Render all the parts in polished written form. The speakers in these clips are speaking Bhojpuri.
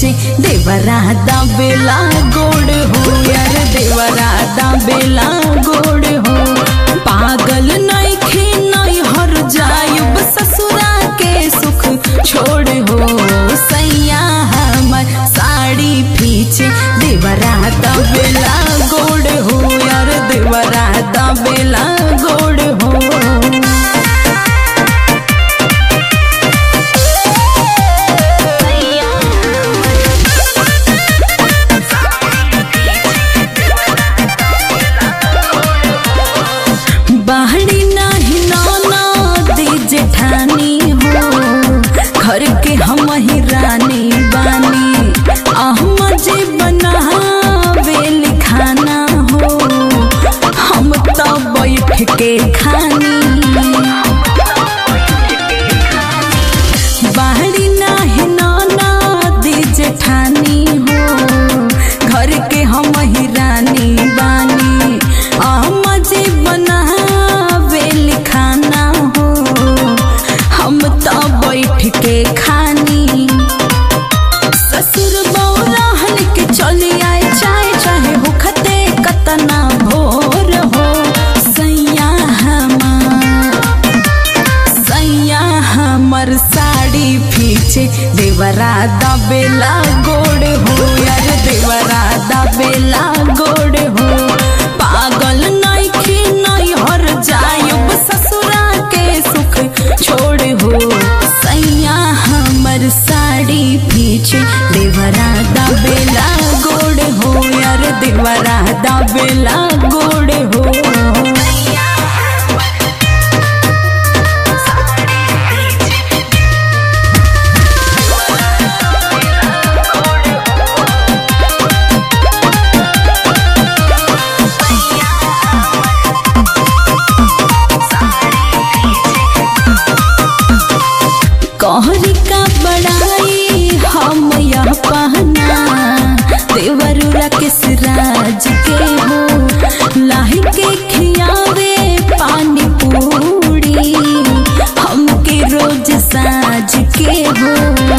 पीछे देवरा दाबेला गोड़ हो यार देवरा दाबेला गोड़ हो। पागल नहीं खे नहीं हर जायुब ससुरा के सुख छोड़ हो। सैया हमर साड़ी पीछे देवरा दाबेला गोड़ हो यार देवरा दाबेला गोड़ हो। बाहरी नाही नाना दी जेठानी हो घर के हम ही रानी बानी। अहम जे बनावे खाना हो हम तो बैठ के खानी। बाहरी नाही नाना दी जेठानी हो घर के हम ही रानी बानी। अहम जे बनावे खाना हो हम तो बैठ के खानी। ससुर बौराहन के चली आए चाहे चाहे होखते कतना भोर हो। सैया हमर साड़ी पीछे देवरा दाबेला गोड़ हो यार देवरा दाबेला गोड़ हो। पागल नहीं खे नहीं हर जायुब ससुरा के सुख छोड़ हो। सैया हमर साड़ी पीछे देवरा दाबेला गोड़ हो यार देवरा दाबेला गोड़ हो। कहरी का बड़ाई हम यह पहना देवरुरा के सिराज के हो। लाही के खियावे पानी पूरी हमके रोज साज के हो।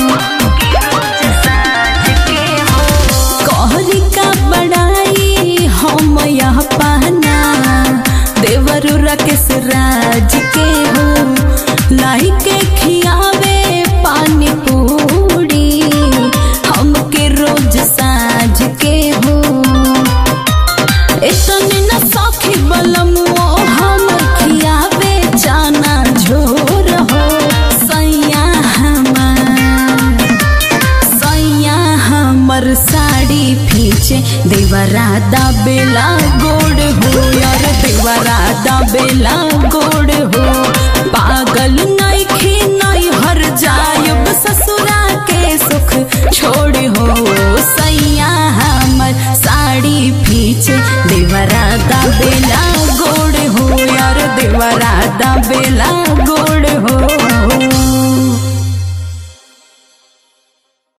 कहरी का बड़ाई हम यह पहना देवरुरा के सिराज के हो। लाही के खियावे पानी पूरी हमके रोज साज के हो। इतने न सखी बलमुओ हम खियावे जाना झोर हो। सैया हमर साड़ी पीछे देवरा दाबेला गोड़ हो यार देवरा दाबेला गोड़ हो। पागल नहीं खे नहीं हर जायुब ससुरा के सुख छोड़ हो।